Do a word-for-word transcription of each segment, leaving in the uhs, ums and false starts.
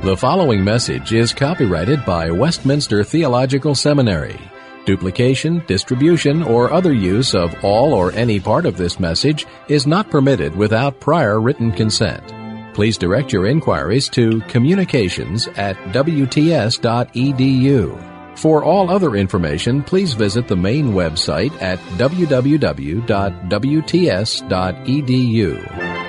The following message is copyrighted by Westminster Theological Seminary. Duplication, distribution, or other use of all or any part of this message is not permitted without prior written consent. Please direct your inquiries to communications at w t s dot e d u. For all other information, please visit the main website at w w w dot w t s dot e d u.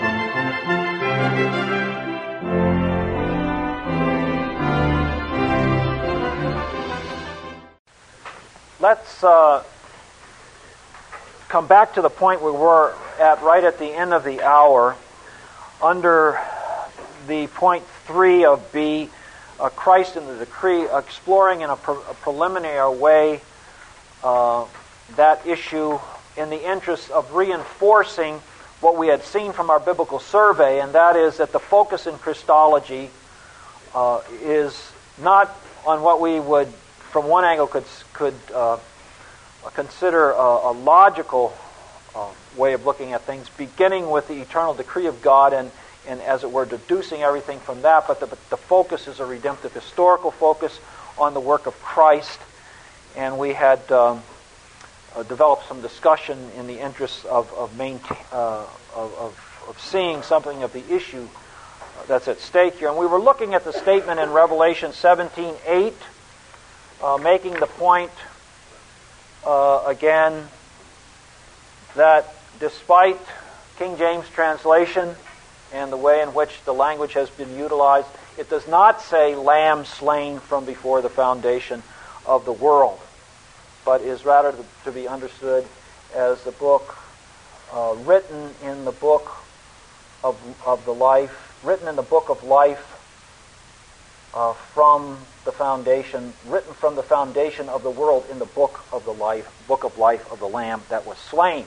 Let's uh, come back to the point we were at right at the end of the hour under the point three of B, uh, Christ in the Decree, exploring in a, pre- a preliminary way uh, that issue in the interest of reinforcing what we had seen from our biblical survey, and that is that the focus in Christology uh, is not on what we would from one angle could could uh, consider a, a logical uh, way of looking at things, beginning with the eternal decree of God and, and as it were, deducing everything from that, but the, but the focus is a redemptive historical focus on the work of Christ, and we had um, uh, developed some discussion in the interest of of, maintain, uh, of, of, of seeing something of the issue that's at stake here. And we were looking at the statement in Revelation seventeen eight, Uh, making the point, uh, again, that despite King James translation and the way in which the language has been utilized, it does not say lamb slain from before the foundation of the world, but is rather to be understood as the book uh, written in the book of, of the life, written in the book of life uh, from the foundation, written from the foundation of the world in the book of the life, book of life of the Lamb that was slain.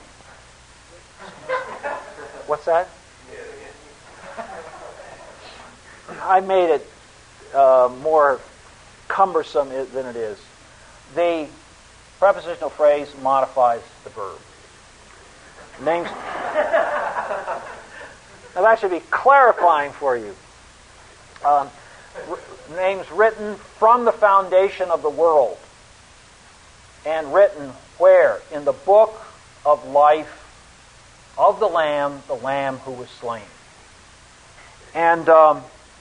What's that? I made it uh, more cumbersome than it is. The prepositional phrase modifies the verb. Names. Now that should be clarifying for you. Um, Names written from the foundation of the world. And written where? In the book of life of the Lamb, the Lamb who was slain. And um,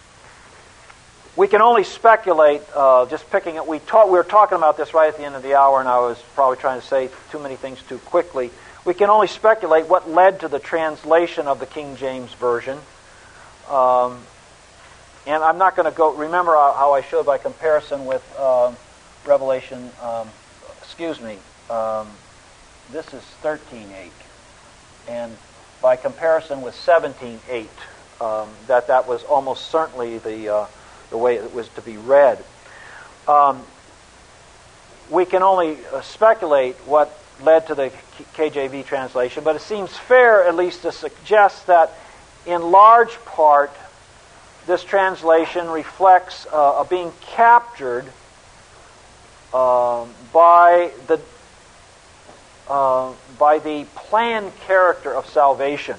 we can only speculate, uh, just picking it. We, talk, we were talking about this right at the end of the hour, and I was probably trying to say too many things too quickly. We can only speculate what led to the translation of the King James Version. Um, And I'm not going to go, remember how I showed by comparison with um, Revelation, um, excuse me, um, this is thirteen eight. And by comparison with seventeen eight, um, that that was almost certainly the, uh, the way it was to be read. Um, we can only uh, speculate what led to the K J V translation, but it seems fair at least to suggest that in large part, this translation reflects uh, a being captured uh, by the uh, by the planned character of salvation,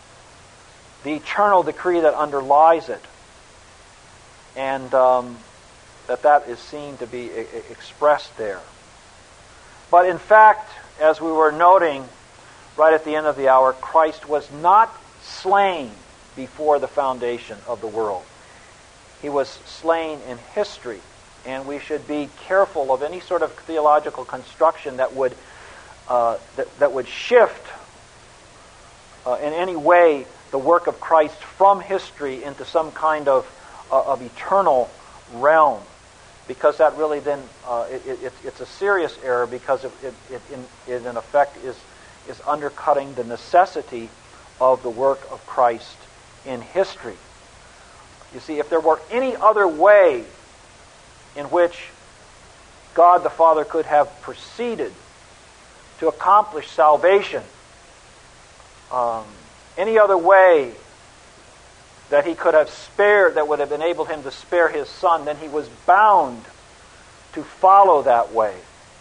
the eternal decree that underlies it, and um, that that is seen to be I- expressed there. But in fact, as we were noting right at the end of the hour, Christ was not slain before the foundation of the world. He was slain in history, and we should be careful of any sort of theological construction that would uh, that, that would shift uh, in any way the work of Christ from history into some kind of uh, of eternal realm, because that really then uh, it, it, it's a serious error, because it, it, it, in, it in effect is is undercutting the necessity of the work of Christ in history. You see, if there were any other way in which God the Father could have proceeded to accomplish salvation, um, any other way that he could have spared, that would have enabled him to spare his Son, then he was bound to follow that way.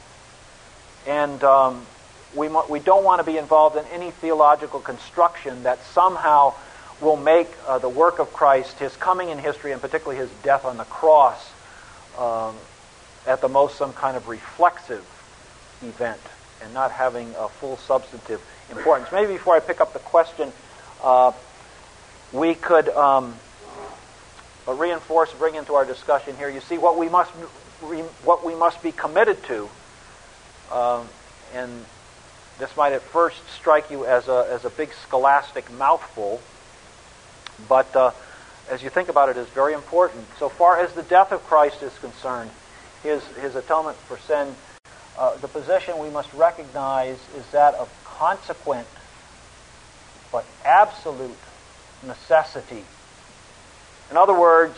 And um, we we don't want to be involved in any theological construction that somehow will make uh, the work of Christ, his coming in history, and particularly his death on the cross, um, at the most some kind of reflexive event and not having a full substantive importance. Maybe before I pick up the question, uh, we could um, reinforce, bring into our discussion here. You see, what we must re, what we must be committed to, um, and this might at first strike you as a as a big scholastic mouthful, but uh, as you think about it, it's very important. So far as the death of Christ is concerned, his his atonement for sin, uh, the position we must recognize is that of consequent but absolute necessity. In other words,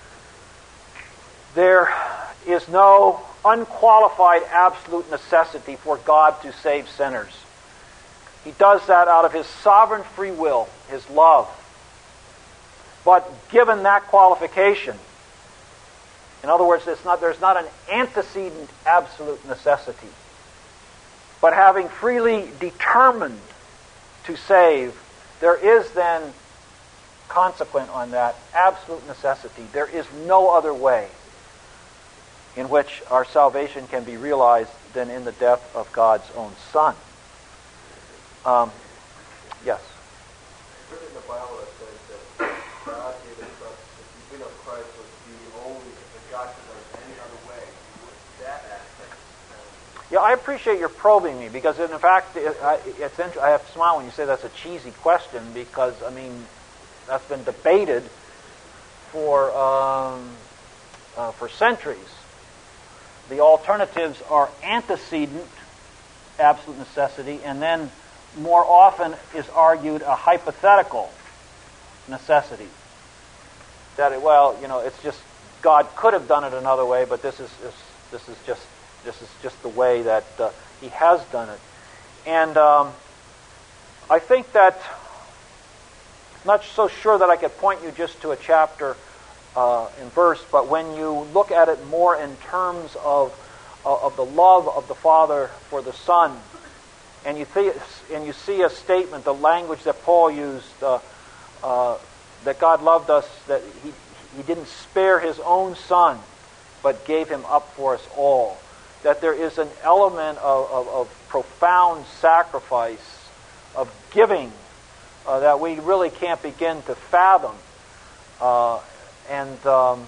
there is no unqualified absolute necessity for God to save sinners. He does that out of his sovereign free will, his love. But given that qualification, in other words, it's not, there's not an antecedent absolute necessity. But having freely determined to save, there is then consequent on that absolute necessity. There is no other way in which our salvation can be realized than in the death of God's own Son. Um, yes? There's in the Bible that says that God gave us trust that the event of Christ was the only begotten or any other way. What's that aspect? Yeah, I appreciate your probing me because, in fact, it, I, it's int- I have to smile when you say that's a cheesy question because, I mean, that's been debated for um, uh, for centuries. The alternatives are antecedent absolute necessity, and then more often is argued a hypothetical necessity. That it, well, you know, it's just God could have done it another way, but this is, is this is just this is just the way that uh, He has done it. And um, I think that I'm not so sure that I could point you just to a chapter uh, and verse, but when you look at it more in terms of uh, of the love of the Father for the Son, and you see and you see a statement, the language that Paul used, uh, uh, that God loved us, that He He didn't spare His own Son, but gave Him up for us all. That there is an element of, of, of profound sacrifice, of giving, uh, that we really can't begin to fathom. Uh, and um,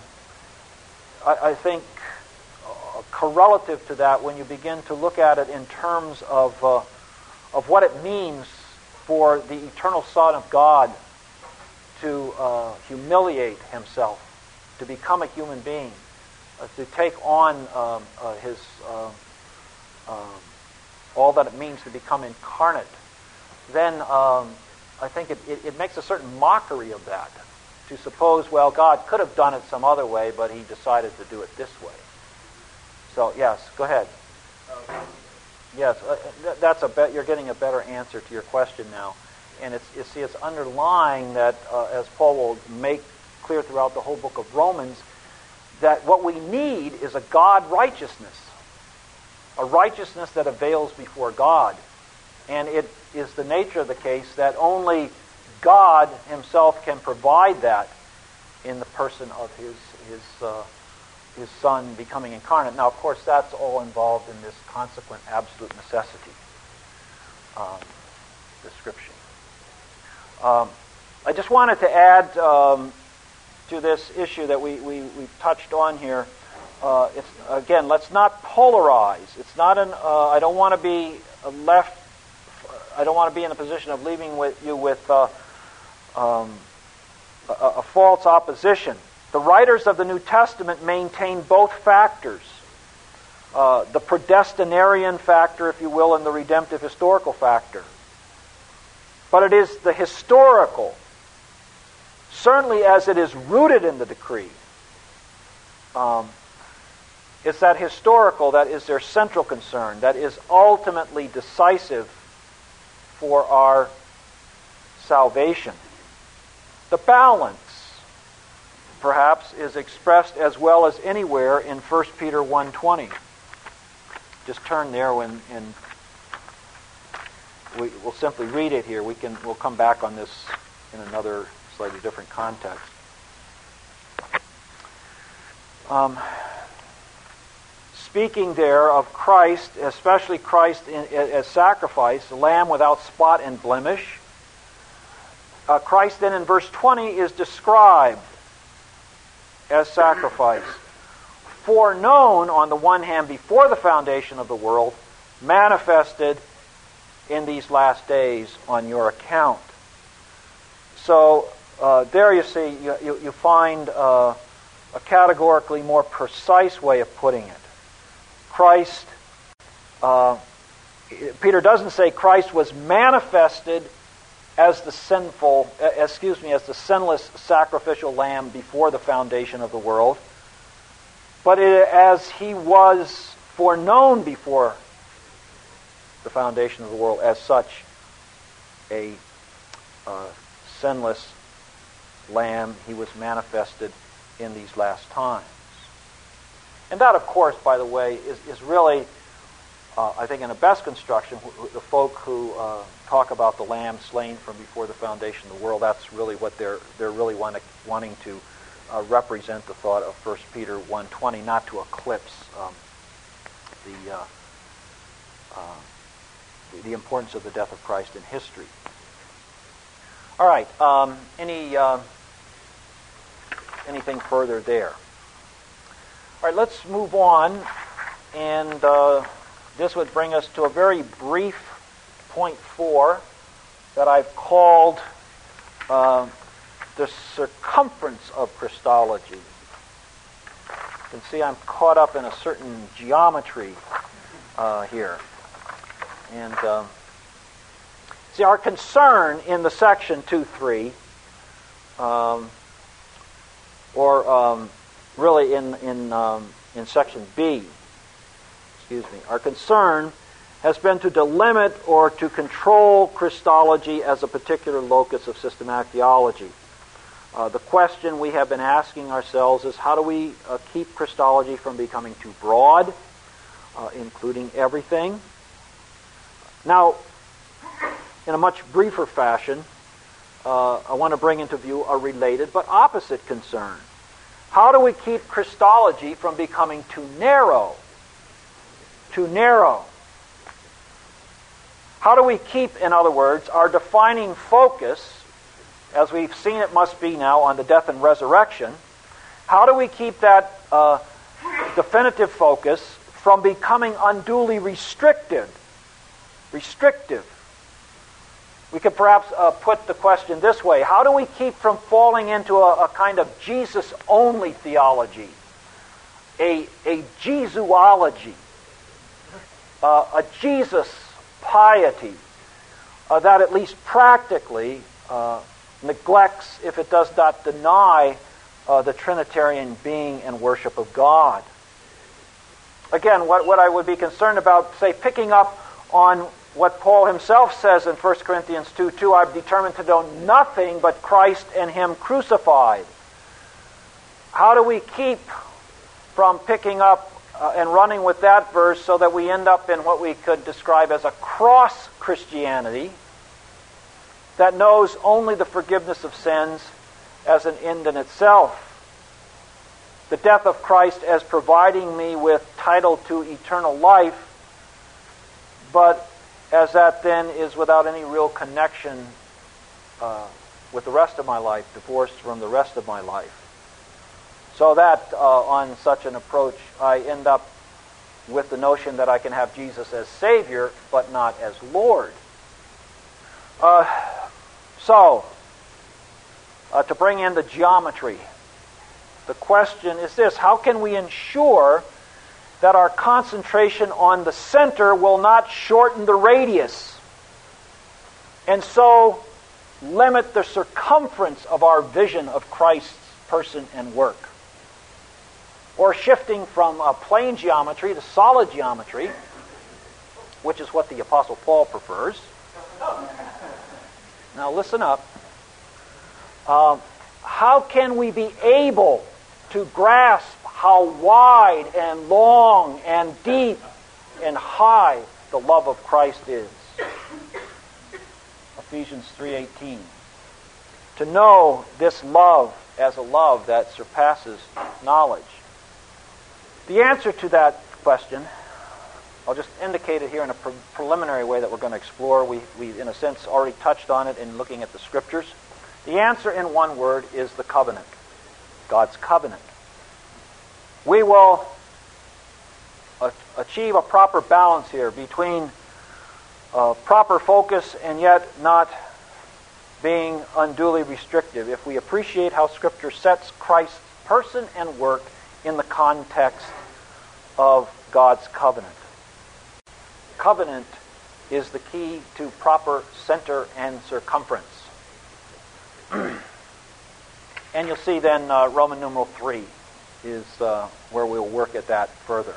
I, I think uh, correlative to that, when you begin to look at it in terms of uh, of what it means for the eternal Son of God to uh, humiliate Himself, to become a human being, uh, to take on um, uh, His uh, um, all that it means to become incarnate, then um, I think it, it, it makes a certain mockery of that. To suppose, well, God could have done it some other way, but He decided to do it this way. So, yes, go ahead. Um, Yes, uh, th- that's a bet. You're getting a better answer to your question now, and it's you see, it's underlying that, uh, as Paul will make clear throughout the whole book of Romans, that what we need is a God righteousness, a righteousness that avails before God, and it is the nature of the case that only God Himself can provide that in the person of His His. Uh, His Son becoming incarnate. Now, of course, that's all involved in this consequent absolute necessity um, description. Um, I just wanted to add um, to this issue that we, we, we touched on here. Uh, it's, again, let's not polarize. It's not an. Uh, I don't want to be left. I don't want to be in a position of leaving with you with uh, um, a, a false opposition. The writers of the New Testament maintain both factors, uh, the predestinarian factor, if you will, and the redemptive historical factor. But it is the historical, certainly as it is rooted in the decree, um, it's that historical that is their central concern, that is ultimately decisive for our salvation. The balance, perhaps, is expressed as well as anywhere in First Peter one twenty. Just turn there when, and we, we'll simply read it here. We can, we'll come back on this in another slightly different context. Um, speaking there of Christ, especially Christ in, as sacrifice, the lamb without spot and blemish, uh, Christ then in verse twenty is described as sacrifice. Foreknown on the one hand before the foundation of the world, manifested in these last days on your account. So uh, there you see, you, you, you find uh, a categorically more precise way of putting it. Christ, uh, Peter doesn't say Christ was manifested as the sinful, uh, excuse me, as the sinless sacrificial lamb before the foundation of the world, but it, as he was foreknown before the foundation of the world as such a uh, sinless lamb, he was manifested in these last times. And that, of course, by the way, is, is really, uh, I think in the best construction, the folk who uh, talk about the lamb slain from before the foundation of the world, that's really what they're they're really want to, wanting to uh, represent the thought of First Peter one twenty, not to eclipse um, the, uh, uh, the the importance of the death of Christ in history. All right, um, any uh, anything further there? All right, let's move on, and uh, this would bring us to a very brief point four that I've called uh, the circumference of Christology. You can see I'm caught up in a certain geometry uh, here. And um, see, our concern in the section two three, um, or um, really in in um, in section B, excuse me, our concern has been to delimit or to control Christology as a particular locus of systematic theology. Uh, the question we have been asking ourselves is, how do we uh, keep Christology from becoming too broad, uh, including everything? Now, in a much briefer fashion, uh, I want to bring into view a related but opposite concern. How do we keep Christology from becoming too narrow? Too narrow. How do we keep, in other words, our defining focus, as we've seen it must be now, on the death and resurrection? How do we keep that uh, definitive focus from becoming unduly restricted? Restrictive. We could perhaps uh, put the question this way: how do we keep from falling into a, a kind of Jesus-only theology, a, a Jesuology, uh, a Jesus piety uh, that at least practically uh, neglects, if it does not deny, uh, the Trinitarian being and worship of God? Again, what, what I would be concerned about, say, picking up on what Paul himself says in First Corinthians two two, I've determined to know nothing but Christ and Him crucified. How do we keep from picking up uh, and running with that verse so that we end up in what we could describe as a cross Christianity that knows only the forgiveness of sins as an end in itself? The death of Christ as providing me with title to eternal life, but as that then is without any real connection uh, with the rest of my life, divorced from the rest of my life. So that uh, on such an approach, I end up with the notion that I can have Jesus as Savior, but not as Lord. Uh, so, uh, to bring in the geometry, the question is this: how can we ensure that our concentration on the center will not shorten the radius, and so limit the circumference of our vision of Christ's person and work? Or shifting from uh, plane geometry to solid geometry, which is what the Apostle Paul prefers. Now listen up. Um, how can we be able to grasp how wide and long and deep and high the love of Christ is? Ephesians three eighteen. to know this love as a love that surpasses knowledge? The answer to that question, I'll just indicate it here in a pre- preliminary way that we're going to explore. We, we, in a sense, already touched on it in looking at the Scriptures. The answer in one word is the covenant. God's covenant. We will a- achieve a proper balance here between uh, proper focus and yet not being unduly restrictive if we appreciate how Scripture sets Christ's person and work in the context of God's covenant. Covenant is the key to proper center and circumference. And you'll see then uh, Roman numeral three is uh, where we'll work at that further.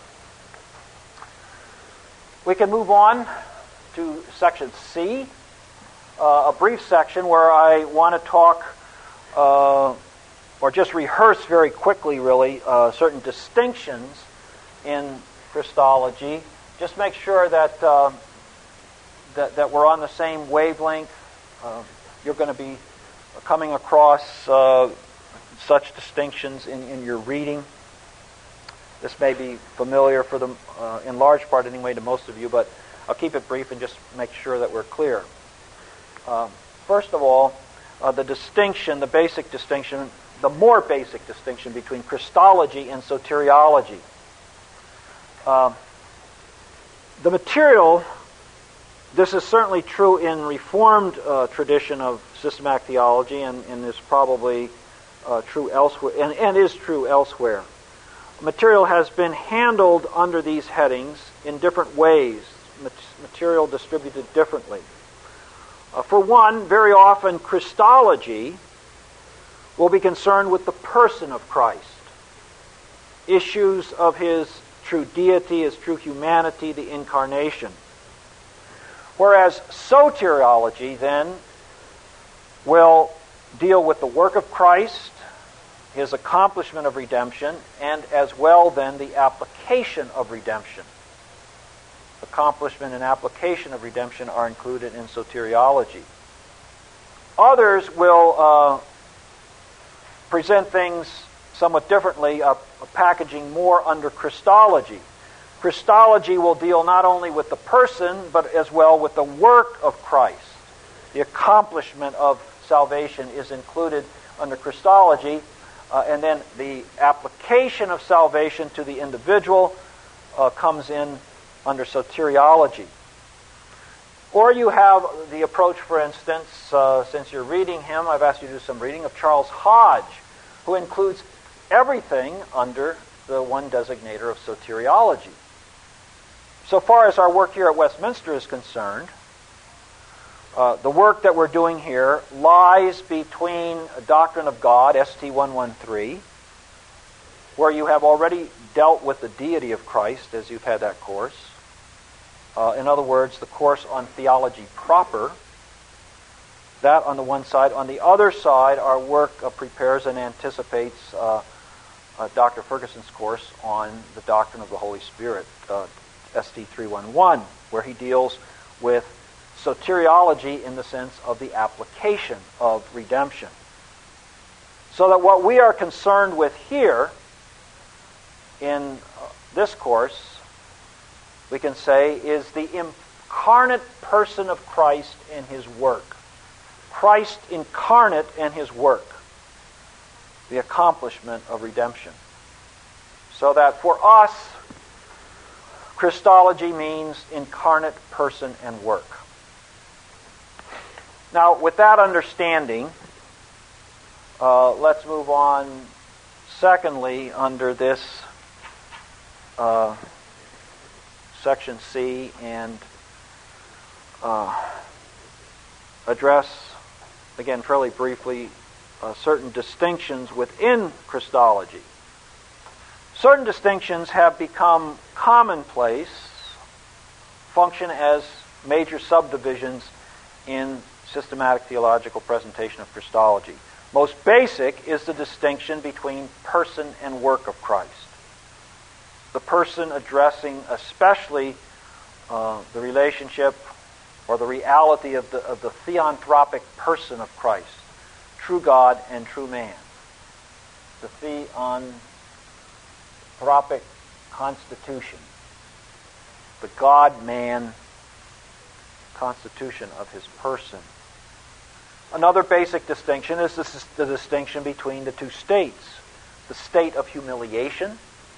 We can move on to section C, uh, a brief section where I want to talk uh, or just rehearse very quickly, really, uh, certain distinctions in Christology. Just make sure that uh, that, that we're on the same wavelength. Uh, you're going to be coming across uh, such distinctions in, in your reading. This may be familiar for them, uh, in large part anyway, to most of you, but I'll keep it brief and just make sure that we're clear. Uh, first of all, uh, the distinction, the basic distinction, the more basic distinction between Christology and soteriology. Uh, the material, this is certainly true in Reformed uh, tradition of systematic theology, and, and is probably uh, true elsewhere, and, and is true elsewhere. Material has been handled under these headings in different ways, material distributed differently. Uh, for one, very often Christology will be concerned with the person of Christ, issues of His true deity, His true humanity, the incarnation. Whereas soteriology then will deal with the work of Christ, His accomplishment of redemption, and as well then the application of redemption. Accomplishment and application of redemption are included in soteriology. Others will uh, present things somewhat differently, uh, packaging more under Christology. Christology will deal not only with the person, but as well with the work of Christ. The accomplishment of salvation is included under Christology, uh, and then the application of salvation to the individual uh, comes in under soteriology. Or you have the approach, for instance, uh, since you're reading him, I've asked you to do some reading of Charles Hodge, who includes everything under the one designator of soteriology. So far as our work here at Westminster is concerned, uh, the work that we're doing here lies between a doctrine of God, S T one thirteen, where you have already dealt with the deity of Christ as you've had that course. Uh, in other words, the course on theology proper. That on the one side. On the other side, our work uh, prepares and anticipates uh, uh, Doctor Ferguson's course on the doctrine of the Holy Spirit, uh, S T three eleven, where he deals with soteriology in the sense of the application of redemption. So that what we are concerned with here in uh, this course, we can say, is the incarnate person of Christ and His work. Christ incarnate and His work. The accomplishment of redemption. So that for us, Christology means incarnate person and work. Now, with that understanding, uh, let's move on, secondly, under this uh, section C, and uh, address, again, fairly briefly, uh, certain distinctions within Christology. Certain distinctions have become commonplace, function as major subdivisions in systematic theological presentation of Christology. Most basic is the distinction between person and work of Christ. The person addressing especially uh, the relationship or the reality of the, of the theanthropic person of Christ, true God and true man. The theanthropic constitution. The God-man constitution of his person. Another basic distinction is the, the distinction between the two states. The state of humiliation,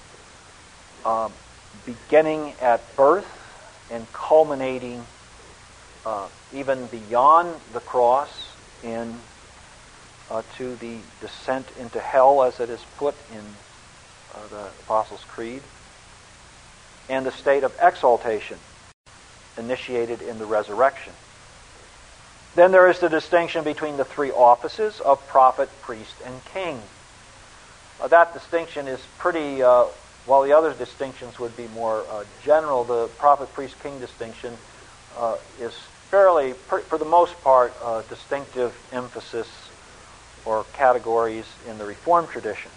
uh, beginning at birth and culminating uh, even beyond the cross in uh, to the descent into hell, as it is put in uh, the Apostles' Creed, and the state of exaltation, initiated in the resurrection. Then there is the distinction between the three offices of prophet, priest, and king. Uh, that distinction is pretty, uh, while the other distinctions would be more uh, general, the prophet, priest, king distinction uh, is fairly, per, for the most part, uh, distinctive emphasis or categories in the Reformed tradition.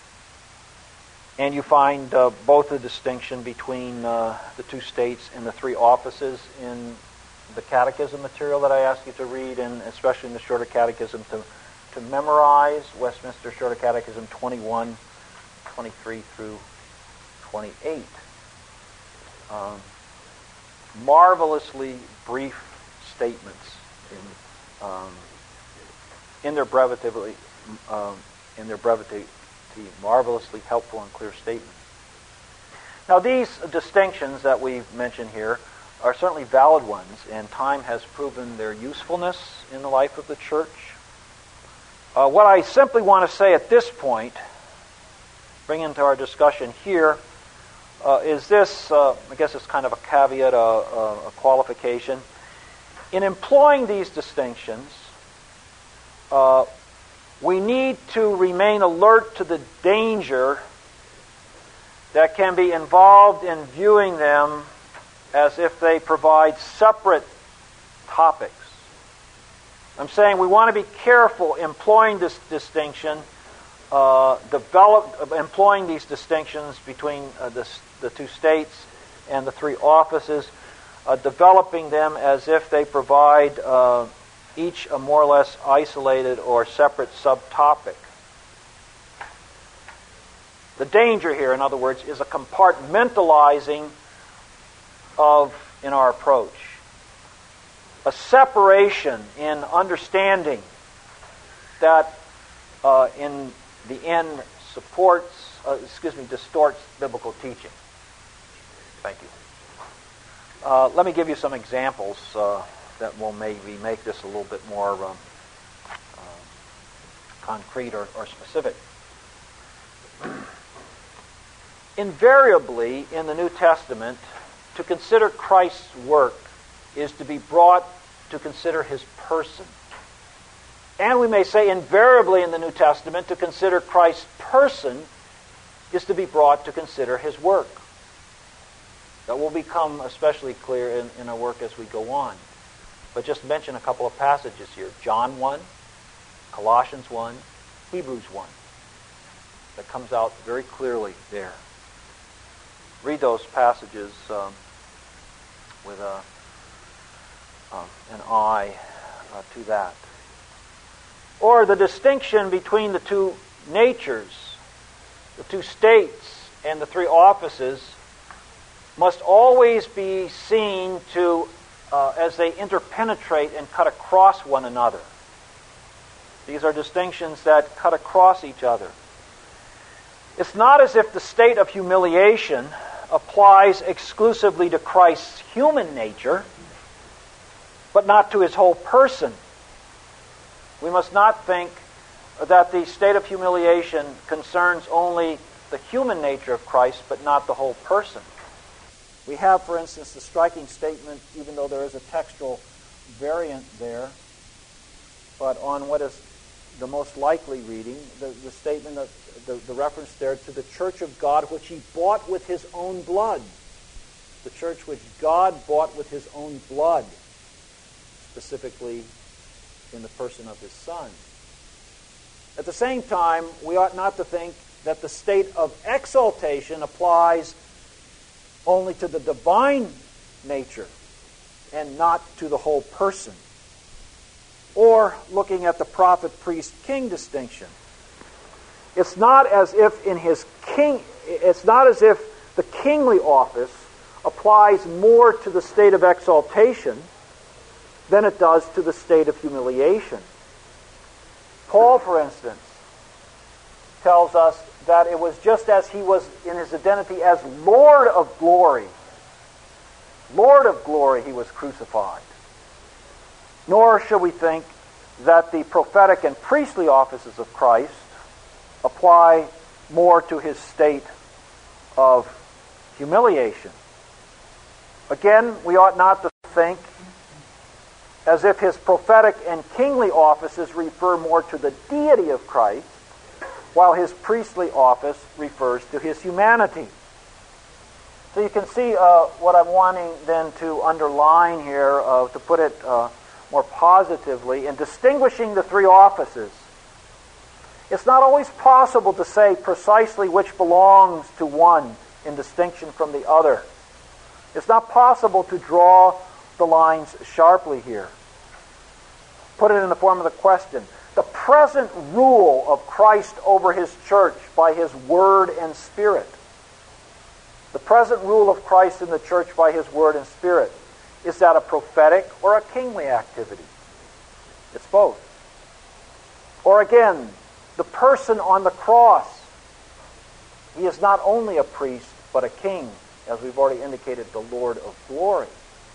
And you find uh, both the distinction between uh, the two states and the three offices in the catechism material that I ask you to read, and especially in the Shorter Catechism to, to memorize, Westminster Shorter Catechism twenty-one, twenty-three through twenty-eight. Um, marvelously brief statements in, um, in their brevity, um, in their brevity, marvelously helpful and clear statements. Now, these distinctions that we've mentioned here are certainly valid ones, and time has proven their usefulness in the life of the church. Uh, what I simply want to say at this point, bring into our discussion here, uh, is this, uh, I guess it's kind of a caveat, a, a, a qualification. In employing these distinctions, uh, we need to remain alert to the danger that can be involved in viewing them as if they provide separate topics. I'm saying we want to be careful employing this distinction, uh, develop, employing these distinctions between uh, the, the two states and the three offices, uh, developing them as if they provide uh, each a more or less isolated or separate subtopic. The danger here, in other words, is a compartmentalizing of in our approach, a separation in understanding that uh, in the end supports, uh, excuse me, distorts biblical teaching. Thank you. Uh, let me give you some examples uh, that will maybe make this a little bit more um, uh, concrete or, or specific. Invariably, in the New Testament, to consider Christ's work is to be brought to consider his person. And we may say invariably in the New Testament, to consider Christ's person is to be brought to consider his work. That will become especially clear in, in our work as we go on. But just mention a couple of passages here. John one, Colossians one, Hebrews one. That comes out very clearly there. Read those passages um, with a, um, an eye uh, to that. Or the distinction between the two natures, the two states, and the three offices must always be seen to uh, as they interpenetrate and cut across one another. These are distinctions that cut across each other. It's not as if the state of humiliation applies exclusively to Christ's human nature, but not to his whole person. We must not think that the state of humiliation concerns only the human nature of Christ, but not the whole person. We have, for instance, the striking statement, even though there is a textual variant there, but on what is the most likely reading, the, the statement of the, the reference there to the church of God, which he bought with his own blood. The church which God bought with his own blood, specifically in the person of his Son. At the same time, we ought not to think that the state of exaltation applies only to the divine nature and not to the whole person. or looking at the prophet, priest, king distinction. It's not as if in his king, it's not as if the kingly office applies more to the state of exaltation than it does to the state of humiliation. Paul, for instance, tells us that it was just as he was in his identity as Lord of glory, Lord of glory, he was crucified. Nor should we think that the prophetic and priestly offices of Christ apply more to his state of humiliation. Again, we ought not to think as if his prophetic and kingly offices refer more to the deity of Christ, while his priestly office refers to his humanity. So you can see uh, what I'm wanting then to underline here, uh, to put it uh, more positively, in distinguishing the three offices. It's not always possible to say precisely which belongs to one in distinction from the other. It's not possible to draw the lines sharply here. Put it in the form of the question. The present rule of Christ over his church by his word and spirit. The present rule of Christ in the church by his word and spirit. Is that a prophetic or a kingly activity? It's both. Or again, the person on the cross. He is not only a priest, but a king, as we've already indicated, the Lord of glory.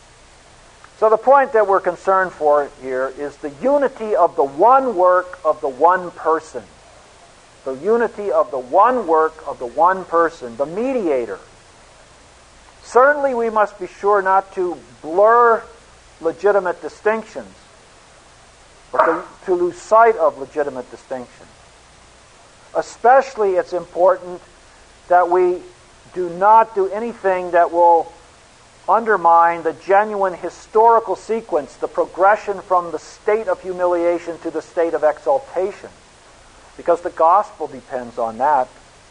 So the point that we're concerned for here is the unity of the one work of the one person. The unity of the one work of the one person, the mediator. Certainly we must be sure not to blur legitimate distinctions, but to, to lose sight of legitimate distinctions. Especially it's important that we do not do anything that will undermine the genuine historical sequence, the progression from the state of humiliation to the state of exaltation. Because the gospel depends on that.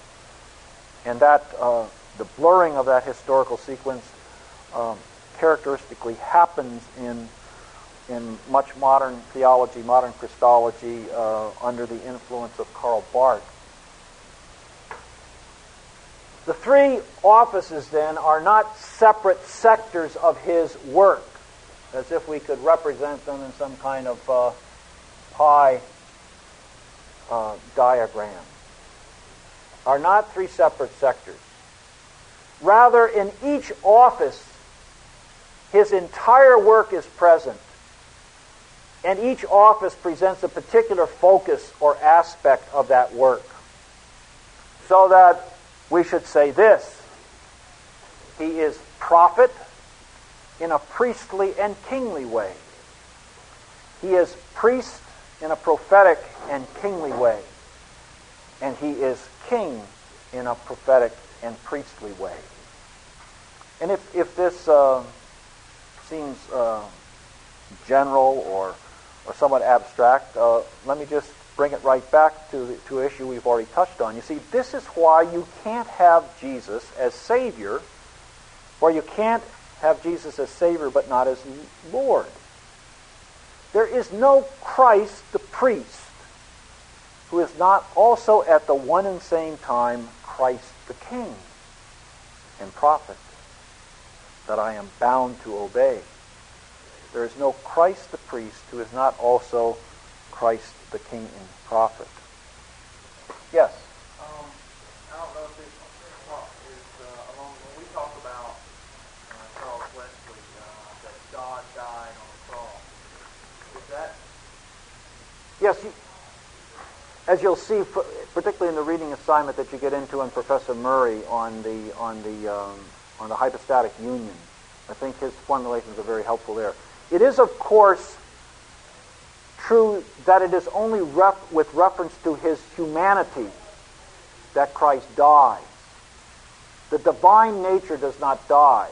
And that uh, the blurring of that historical sequence um, characteristically happens in in much modern theology, modern Christology, uh, under the influence of Karl Barth. The three offices, then, are not separate sectors of his work, as if we could represent them in some kind of uh, pie uh, diagram. Are not three separate sectors. Rather, in each office, his entire work is present, and each office presents a particular focus or aspect of that work. So that we should say this: he is prophet in a priestly and kingly way. He is priest in a prophetic and kingly way. And he is king in a prophetic and priestly way. And if, if this uh, seems uh, general or, or somewhat abstract, uh, let me just bring it right back to the, to an issue we've already touched on. You see, this is why you can't have Jesus as Savior, or you can't have Jesus as Savior but not as Lord. There is no Christ the priest who is not also at the one and same time Christ the King and prophet that I am bound to obey. There is no Christ the priest who is not also Christ the King and prophet. Yes? Um, I don't know if this is uh, along when we talk about uh, Charles Wesley, uh, that God died on the cross. Is that? Yes. You, as you'll see, particularly in the reading assignment that you get into on Professor Murray on the on the um, on the hypostatic union, I think his formulations are very helpful there. It is, of course, true that it is only ref- with reference to his humanity that Christ dies. The divine nature does not die.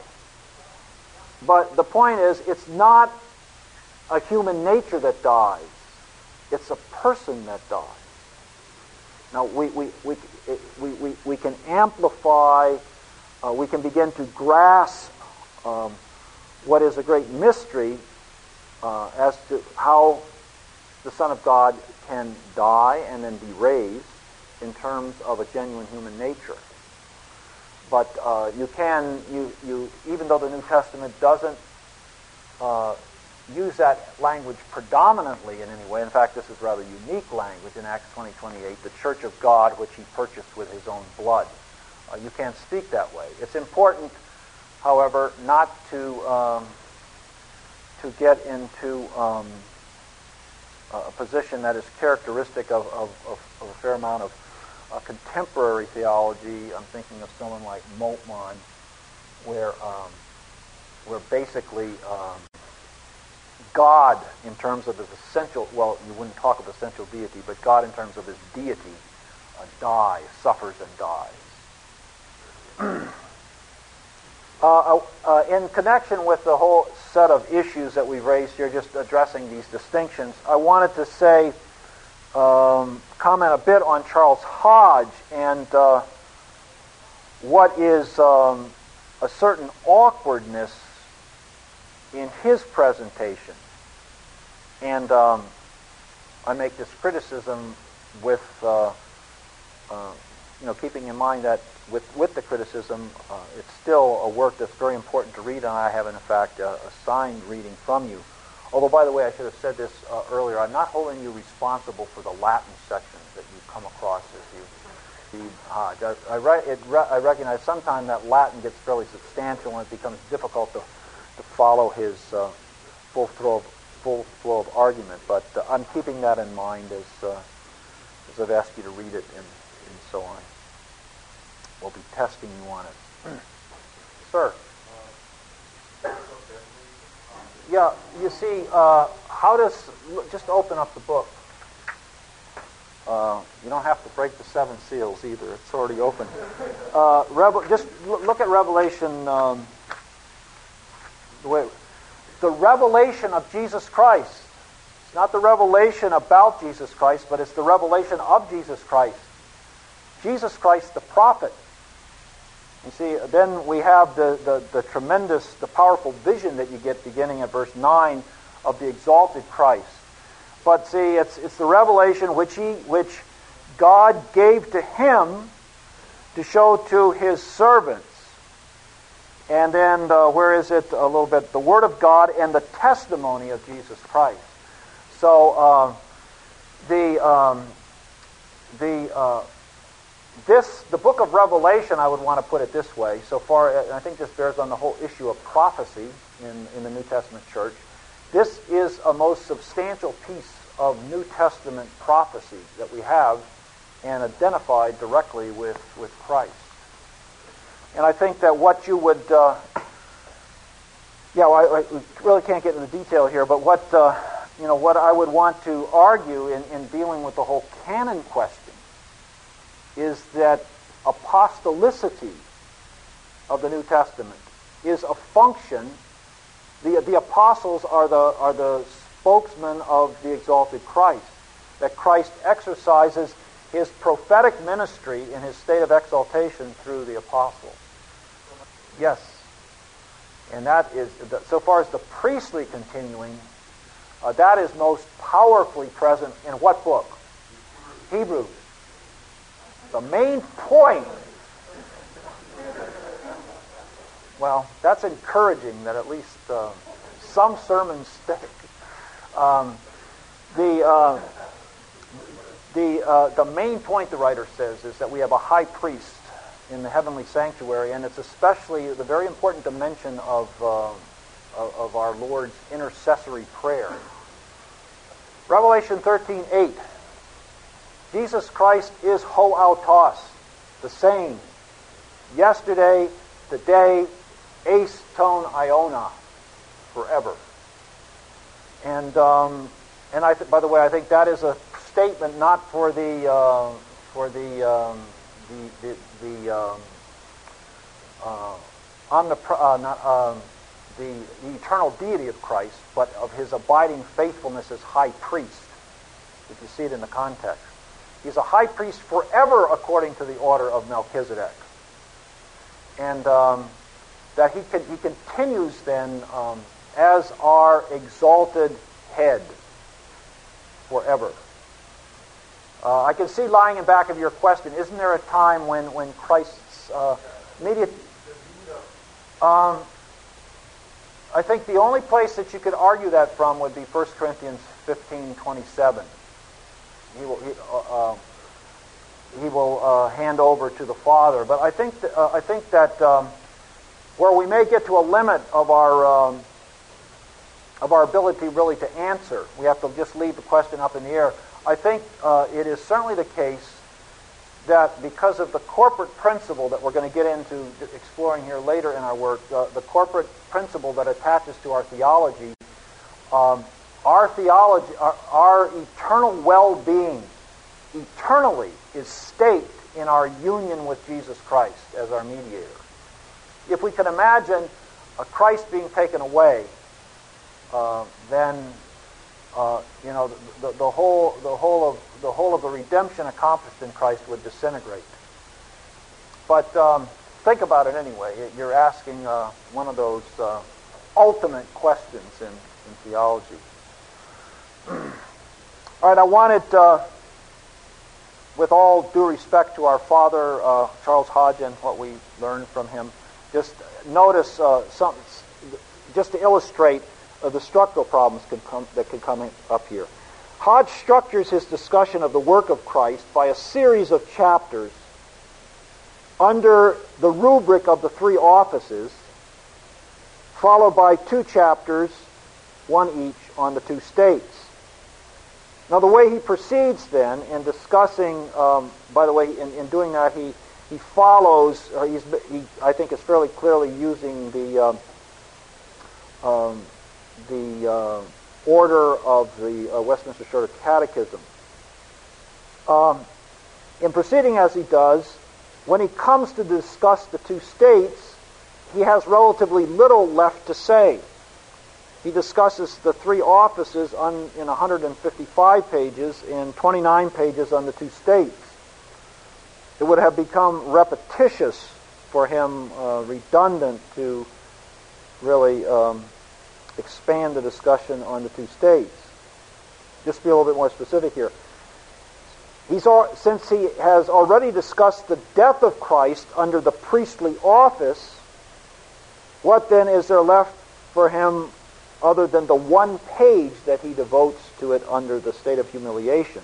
But the point is, it's not a human nature that dies. It's a person that dies. Now, we, we, we, we, we, we can amplify, uh, we can begin to grasp um, what is a great mystery uh, as to how the Son of God can die and then be raised in terms of a genuine human nature. But uh, you can, you, you, even though the New Testament doesn't uh, use that language predominantly in any way, in fact, this is rather unique language in Acts twenty twenty-eight, the church of God, which he purchased with his own blood. Uh, you can't speak that way. It's important, however, not to um, to get into um, a position that is characteristic of, of, of, of a fair amount of uh, contemporary theology. I'm thinking of someone like Moltmann, where um, where basically um, God, in terms of his essential, well, you wouldn't talk of essential deity, but God in terms of his deity, uh, dies, suffers and dies. uh, uh, in connection with the whole set of issues that we've raised here, just addressing these distinctions, I wanted to say, um, comment a bit on Charles Hodge and uh, what is um, a certain awkwardness in his presentation. And um, I make this criticism with, uh, uh, you know, keeping in mind that with, with the criticism, uh, it's still a work that's very important to read, and I have, in fact, a, a signed reading from you. Although, by the way, I should have said this uh, earlier, I'm not holding you responsible for the Latin sections that you come across as you read Hodge. I, I, re- it re- I recognize sometimes that Latin gets fairly substantial and it becomes difficult to, to follow his uh, full flow of, full flow of argument, but uh, I'm keeping that in mind as, uh, as I've asked you to read it and, and so on. We'll be testing you on it. Sir? Yeah, you see, uh, how does, just open up the book. Uh, you don't have to break the seven seals either. It's already open. Uh, Revel, just look at Revelation, um, the, way, the revelation of Jesus Christ. It's not the revelation about Jesus Christ, but it's the revelation of Jesus Christ. Jesus Christ, the prophet. You see, then we have the, the, the tremendous, the powerful vision that you get beginning at verse nine of the exalted Christ. But see, it's it's the revelation which he, which God gave to him to show to his servants. And then, uh, where is it a little bit? The Word of God and the testimony of Jesus Christ. So, uh, the, um, the, uh, This, the book of Revelation, I would want to put it this way, so far, and I think this bears on the whole issue of prophecy in, in the New Testament church. This is a most substantial piece of New Testament prophecy that we have and identified directly with, with Christ. And I think that what you would, uh, yeah, well, I, I really can't get into detail here, but what, uh, you know, what I would want to argue in, in dealing with the whole canon question is that apostolicity of the New Testament is a function. The, the apostles are the, are the spokesmen of the exalted Christ. That Christ exercises his prophetic ministry in his state of exaltation through the apostles. Yes. And that is, so far as the priestly continuing, uh, that is most powerfully present in what book? Hebrews. The main point. Well, that's encouraging that at least uh, some sermons stick. Um, the uh, the uh, the main point, the writer says, is that we have a high priest in the heavenly sanctuary, and it's especially the very important dimension of uh, of, of our Lord's intercessory prayer. Revelation thirteen eight. Jesus Christ is ho autos, the same, yesterday, today, ace ton iona, forever. And um, and I, th- by the way, I think that is a statement not for the uh, for the um, the the, the um, uh, omnipre- uh, not, um, the, the eternal deity of Christ, but of his abiding faithfulness as high priest. If you see it in the context. He's a high priest forever according to the order of Melchizedek. And um, that he can, he continues then um, as our exalted head. forever. Uh, I can see lying in back of your question, isn't there a time when, when Christ's uh, immediate... Um, I think the only place that you could argue that from would be First Corinthians fifteen twenty-seven. He will, he, uh, uh, he will uh, hand over to the Father. But I think th- uh, I think that um, where we may get to a limit of our um, of our ability really to answer, we have to just leave the question up in the air. I think uh, it is certainly the case that because of the corporate principle that we're going to get into exploring here later in our work, uh, the corporate principle that attaches to our theology, um, our theology, our, our eternal well-being, eternally is staked in our union with Jesus Christ as our mediator. If we can imagine a Christ being taken away, uh, then uh, you know the, the, the whole the whole of the whole of the redemption accomplished in Christ would disintegrate. But um, think about it anyway. You're asking uh, one of those uh, ultimate questions in, in theology. All right, I wanted, uh, with all due respect to our father, uh, Charles Hodgin, what we learned from him, just notice uh, some, just to illustrate uh, the structural problems can come, that can come up here. Hodge structures his discussion of the work of Christ by a series of chapters under the rubric of the three offices, followed by two chapters, one each, on the two states. Now, the way he proceeds then in discussing, um, by the way, in, in doing that, he he follows, or he's, he, I think, is fairly clearly using the um, um, the uh, order of the uh, Westminster Shorter Catechism. Um, in proceeding as he does, when he comes to discuss the two states, he has relatively little left to say. He discusses the three offices on, in one hundred fifty-five pages and twenty-nine pages on the two states. It would have become repetitious for him, uh, redundant, to really um, expand the discussion on the two states. Just be a little bit more specific here. He's all, since he has already discussed the death of Christ under the priestly office, what then is there left for him other than the one page that he devotes to it under the state of humiliation?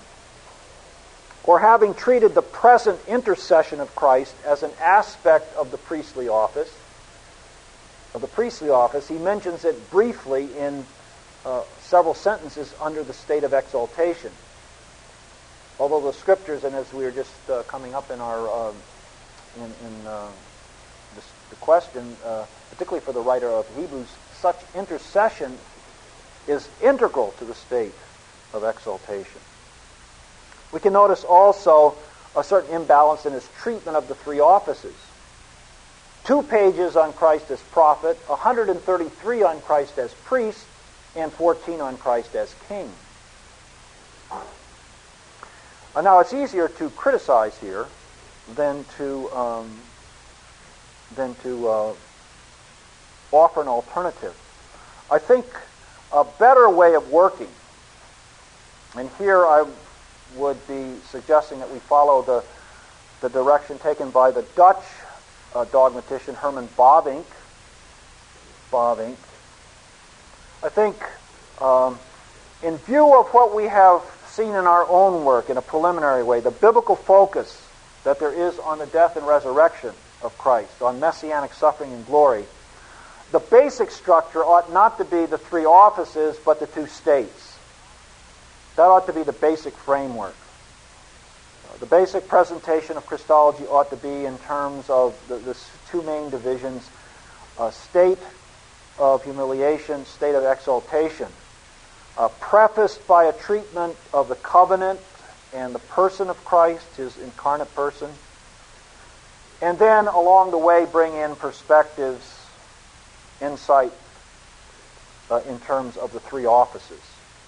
Or having treated the present intercession of Christ as an aspect of the priestly office, of the priestly office, he mentions it briefly in uh, several sentences under the state of exaltation. Although the scriptures, and as we were just uh, coming up in our um, in, in uh, this, the question, uh, particularly for the writer of Hebrews, such intercession is integral to the state of exaltation. We can notice also a certain imbalance in his treatment of the three offices. Two pages on Christ as prophet, one hundred thirty-three on Christ as priest, and fourteen on Christ as king. Uh, now, it's easier to criticize here than to um, than to uh, offer an alternative. I think a better way of working, and here I would be suggesting that we follow the the direction taken by the Dutch uh, dogmatician Herman Bavinck. Bavinck. I think, um, in view of what we have seen in our own work in a preliminary way, the biblical focus that there is on the death and resurrection of Christ, on messianic suffering and glory, the basic structure ought not to be the three offices, but the two states. That ought to be the basic framework. The basic presentation of Christology ought to be in terms of the, the two main divisions, uh, state of humiliation, state of exaltation, uh, prefaced by a treatment of the covenant and the person of Christ, his incarnate person, and then along the way bring in perspectives, insight uh, in terms of the three offices.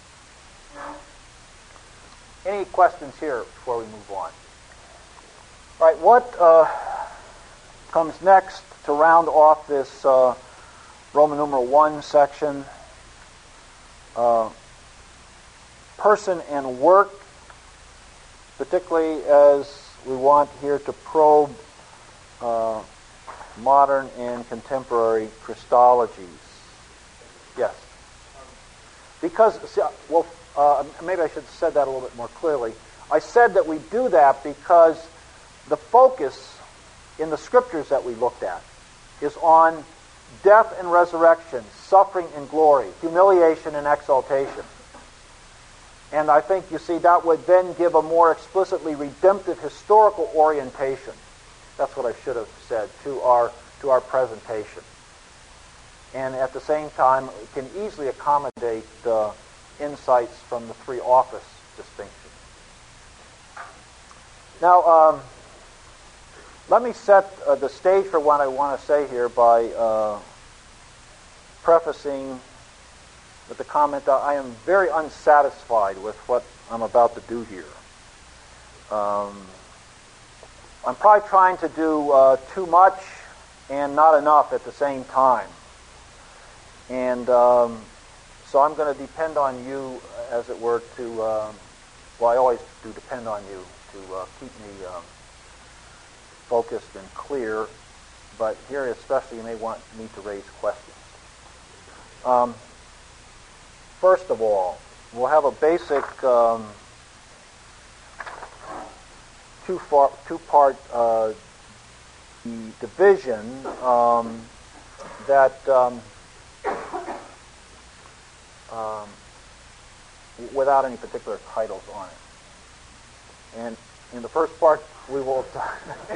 Any questions here before we move on? All right, what uh, comes next to round off this uh, Roman numeral one section? Uh, person and work, particularly as we want here to probe uh, modern and contemporary Christologies. Yes? Because, see, well, uh, maybe I should have said that a little bit more clearly. I said that we do that because the focus in the scriptures that we looked at is on death and resurrection, suffering and glory, humiliation and exaltation. And I think, you see, that would then give a more explicitly redemptive historical orientation. That's what I should have said, to our to our presentation. And at the same time, it can easily accommodate uh, insights from the three office distinction. Now, um, let me set uh, the stage for what I want to say here by uh, prefacing with the comment that I am very unsatisfied with what I'm about to do here. Um, I'm probably trying to do uh, too much and not enough at the same time. And um, so I'm going to depend on you, as it were, to, um, well, I always do depend on you to uh, keep me um, focused and clear, but here especially you may want me to raise questions. Um, first of all, we'll have a basic um, two-part, two-part uh, division um, that um, um, without any particular titles on it. And in the first part, we will talk.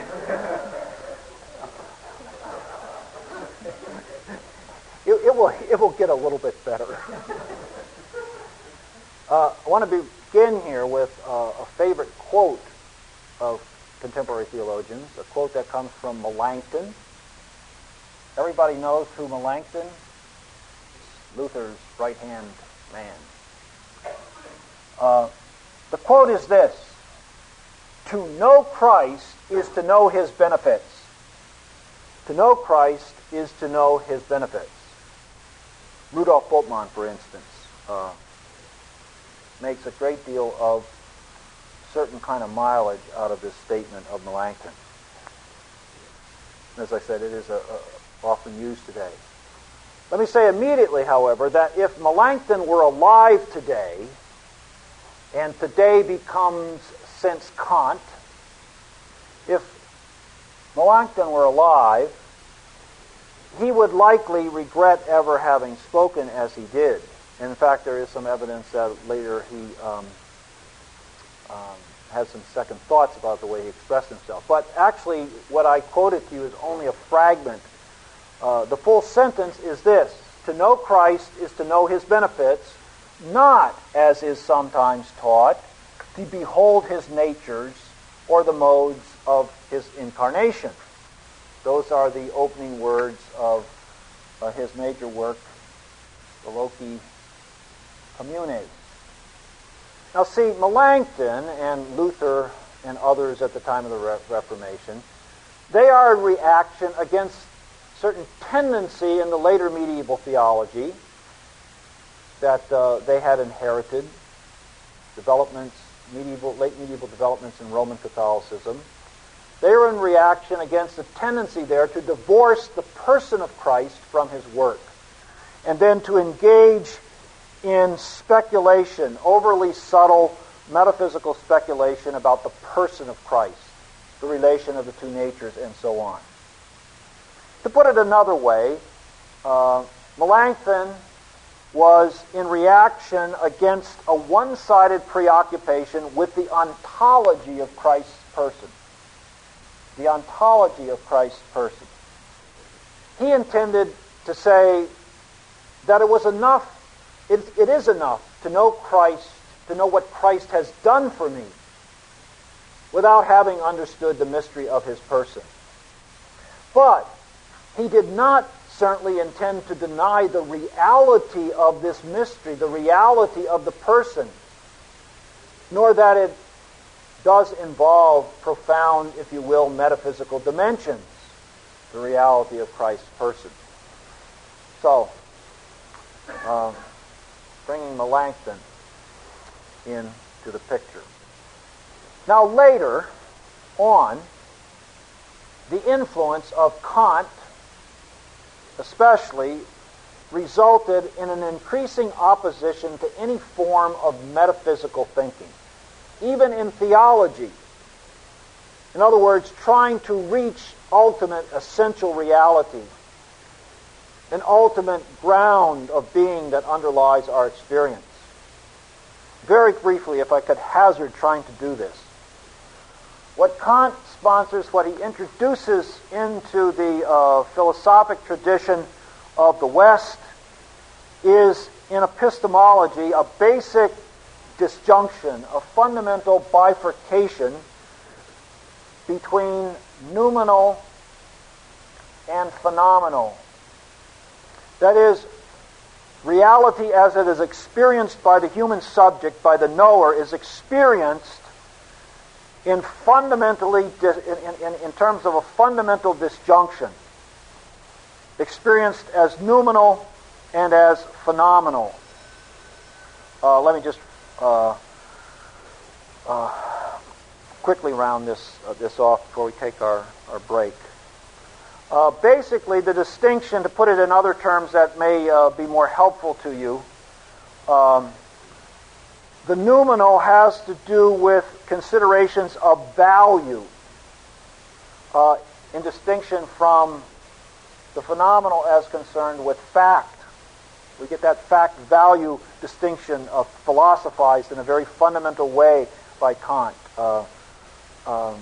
it, it will it will get a little bit better. uh, I want to begin here with uh, a favorite quote of contemporary theologians, a quote that comes from Melanchthon. Everybody knows who Melanchthon is. Luther's right-hand man. Uh, the quote is this: "To know Christ is to know his benefits. To know Christ is to know his benefits." Rudolf Bultmann, for instance, uh, makes a great deal of certain kind of mileage out of this statement of Melanchthon. As I said, it is a, a, often used today. Let me say immediately, however, that if Melanchthon were alive today, and today becomes since Kant, if Melanchthon were alive, he would likely regret ever having spoken as he did. And in fact, there is some evidence that later he um, um, had some second thoughts about the way he expressed himself. But actually, what I quoted to you is only a fragment. Uh, the full sentence is this: "To know Christ is to know his benefits, not, as is sometimes taught, to behold his natures or the modes of his incarnation." Those are the opening words of uh, his major work, the Loci Communes. Now see, Melanchthon and Luther and others at the time of the Re- Reformation, they are a reaction against certain tendency in the later medieval theology that uh, they had inherited, developments, medieval, late medieval developments in Roman Catholicism. They were in reaction against the tendency there to divorce the person of Christ from his work, and then to engage in speculation, overly subtle metaphysical speculation about the person of Christ, the relation of the two natures, and so on. To put it another way, uh, Melanchthon was in reaction against a one-sided preoccupation with the ontology of Christ's person. The ontology of Christ's person. He intended to say that it was enough, it, it is enough to know Christ, to know what Christ has done for me, without having understood the mystery of his person. But he did not certainly intend to deny the reality of this mystery, the reality of the person, nor that it does involve profound, if you will, metaphysical dimensions, the reality of Christ's person. So, uh, bringing Melanchthon. into the picture. Now later on, the influence of Kant especially resulted in an increasing opposition to any form of metaphysical thinking, even in theology. In other words, trying to reach ultimate essential reality, an ultimate ground of being that underlies our experience. Very briefly, if I could hazard trying to do this, what Kant sponsors, what he introduces into the uh, philosophic tradition of the West, is in epistemology a basic disjunction, a fundamental bifurcation between noumenal and phenomenal. That is, reality as it is experienced by the human subject, by the knower, is experienced in fundamentally, in, in, in terms of a fundamental disjunction, experienced as noumenal and as phenomenal. Uh, let me just uh, uh, quickly round this uh, this off before we take our, our break. Uh, basically, the distinction, to put it in other terms that may uh, be more helpful to you, um, the noumenal has to do with considerations of value, uh, in distinction from the phenomenal as concerned with fact. We get that fact-value distinction uh, philosophized in a very fundamental way by Kant. Uh, um,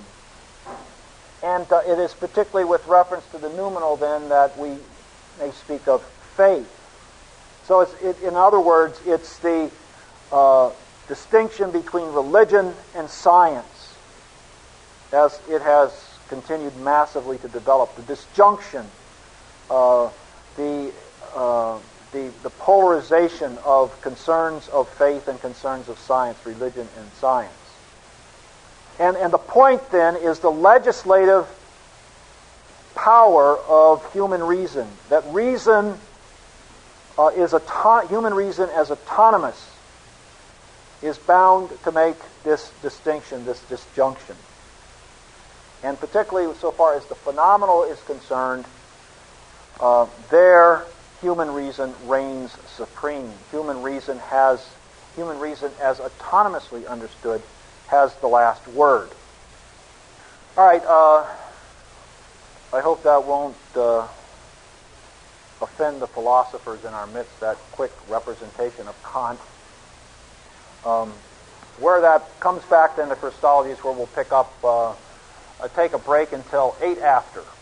and uh, it is particularly with reference to the noumenal, then, that we may speak of faith. So, it's, it, in other words, it's the uh, distinction between religion and science, as it has continued massively to develop. The disjunction, uh, the, uh, the the polarization of concerns of faith and concerns of science, religion and science. And, and the point, then, is the legislative power of human reason. That reason uh, is auto- human reason as autonomous is bound to make this distinction, this disjunction. And particularly so far as the phenomenal is concerned, uh, there human reason reigns supreme. Human reason has, human reason as autonomously understood, has the last word. All right, uh, I hope that won't uh, offend the philosophers in our midst, that quick representation of Kant. Um, where that comes back then to Christology is where we'll pick up, uh, uh, take a break until eight after.